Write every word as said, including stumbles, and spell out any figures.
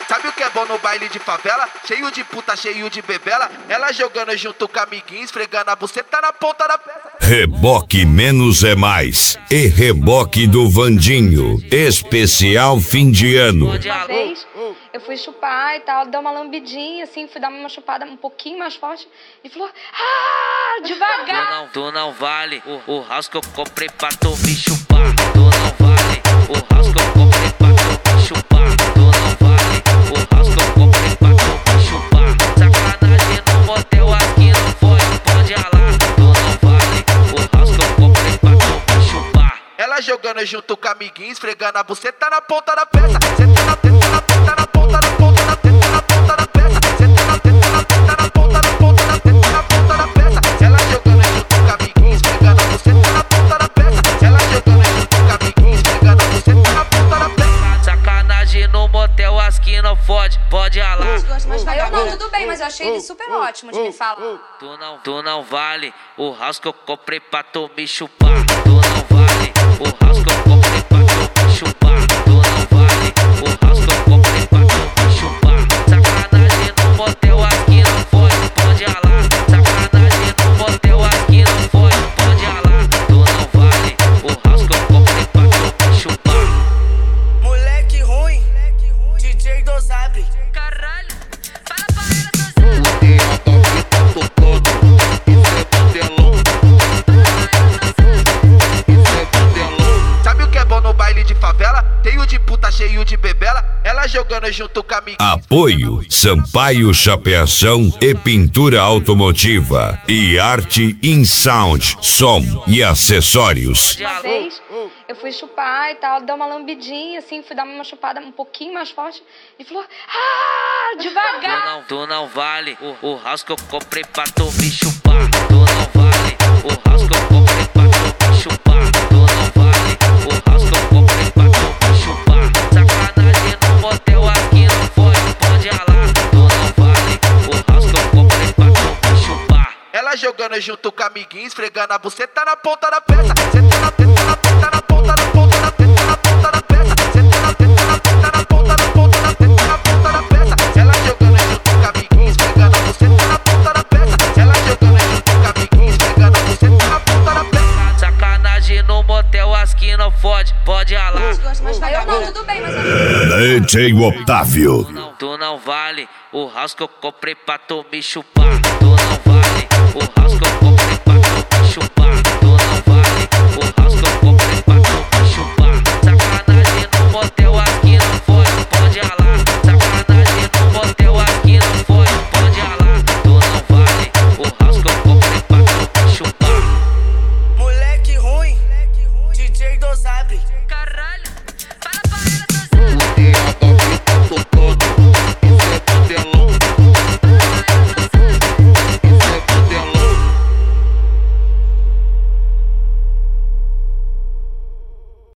Sabe o que é bom no baile de favela? Cheio de puta, cheio de bebela. Ela jogando junto com amiguinhos, esfregando a buceta na ponta da peça. Reboque Menos é Mais e Reboque do Vandinho, especial fim de ano. Uma vez eu fui chupar e tal, deu uma lambidinha assim, fui dar uma chupada um pouquinho mais forte e falou: ah, devagar. Tu não, tu não vale o, o house que eu comprei pra tu me chupar. Tu não vale o house que eu comprei pra tu me chupar. Tu não vale o house que eu comprei pra tu me chupar. Sacanagem no motel aqui não pode, pode ralar. Tu não vale o house que eu comprei pra tu me chupar. Ela jogando junto com amiguinhos, esfregando a buceta na ponta da peça. Senta na teta, na teta, na ponta da ponta da teta, na ponta da peça. Senta na teta, na teta, na ponta da ponta da teta, na ponta da peça. Ela jogando junto com amiguinhos, esfregando a buceta na ponta da peça. Ela jogando junto com amiguinhos, esfregando a buceta na ponta da peça. Sacanagem no motel, as que não fode, pode ralar. Aí eu não, tudo bem, mas eu achei ele super ótimo de me falar. Tu não, tu não vale o house que eu comprei pra tu me chupar. Tu não vale o house que eu comprei pra tu me chupar. Tu não vale o house que eu comprei pra tu me chupar. Sacanagem no motel, aqui não pode, pode ralar. Sacanagem no motel, aqui não pode, pode ralar. Tu não vale o house que eu comprei pra tu me chupar. Moleque ruim, D J Dosabre. Caralho, fala pra ela, Dosabre. O dia top tá tocando, isso é pandelão. Isso é pandelão. Sabe o que é bom no baile de favela? Cheio de puta, cheio de bebela. Ela jogando junto com amiguinhos. Apoio Sampaio Chapeação e Pintura Automotiva e Arte in Sound, som e acessórios. Uma vez eu fui chupar e tal, deu uma lambidinha assim, fui dar uma chupada um pouquinho mais forte e falou: ah, Tu devagar. não, tu não vale o, o house que eu comprei pra tu me chupar. Tu não vale o house que eu comprei pra tu me chupar. Tu não vale o house que eu comprei pra tu me chupar. Sacanagem no motel, aqui não pode, pode ralar. Tu não vale o house que eu comprei pra tu me chupar. Ela jogando junto com amiguinhos, esfregando a buceta na ponta da peça. Senta na teta, na teta, na ponta da ponta da teta, na ponta da peça. Senta na teta, na teta, na ponta da ponta da teta, na ponta da peça. Ela jogando junto com amiguinhos, esfregando a buceta na ponta da peça. Ela jogando junto com amiguinhos, esfregando a buceta na ponta da peça. Sacanagem no motel, as que não pode, pode ralar. Aí eu não, tudo bem, mas eu D J Otávio. Tu não, tu não vale o house que eu comprei pra tu me chupar. Tu não vale o house que eu comprei pra tu me chupar.